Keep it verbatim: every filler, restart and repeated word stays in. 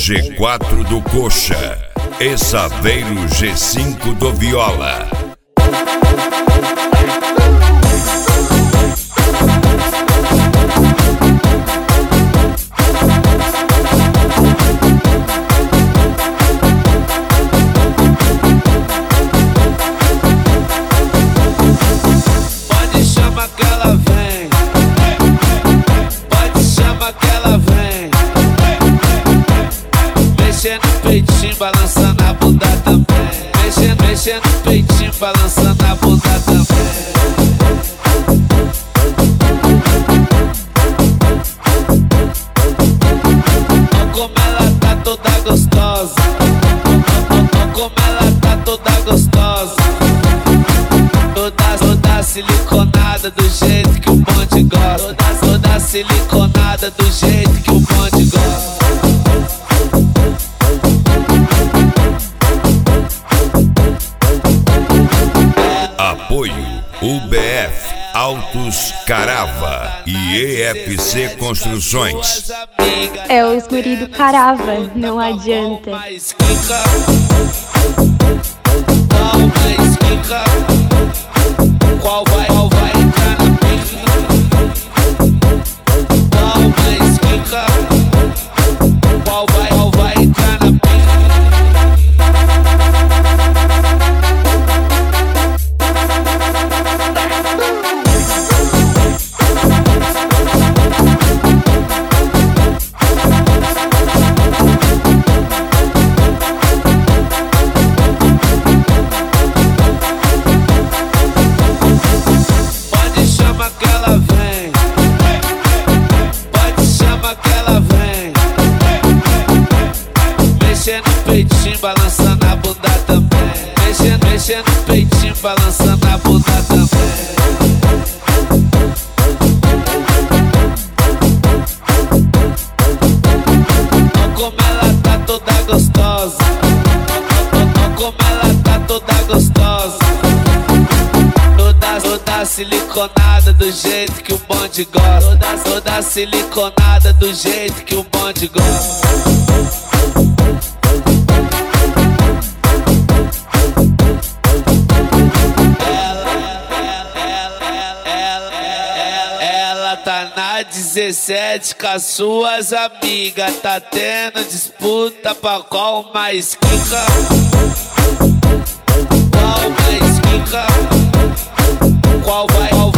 G quatro do Coxa e Saveiro G cinco do Viola. Pode chamar que ela vem, pode chamar que ela vem, mexendo no peitinho, balançando a bunda também, mexendo, mexendo no peitinho, balançando a bunda também. Como ela tá toda gostosa, como ela tá toda gostosa, toda, toda siliconada do jeito que o bonde gosta, toda, toda siliconada do jeito que o bonde gosta. Apoio U B F Autos Carava e E F C Construções. É o esguri do Carava, não adianta. Qual vai, qual vai entrar na pica? Qual vai esquica? Qual vai, qual vai entrar na pica? Pode chamar que ela vem, pode chamar que ela vem, mexendo no peitinho, balançando a bunda também, mexendo, mexendo no peitinho, balançando a bunda também. Como ela tá toda gostosa, como ela tá toda gostosa, toda, toda siliconada do jeito que o bonde gosta, toda, toda siliconada do jeito que o bonde gosta. Ela tá na dezessete com as suas amigas, tá tendo disputa pra qual mais quica, qual mais quica, qual vai, qual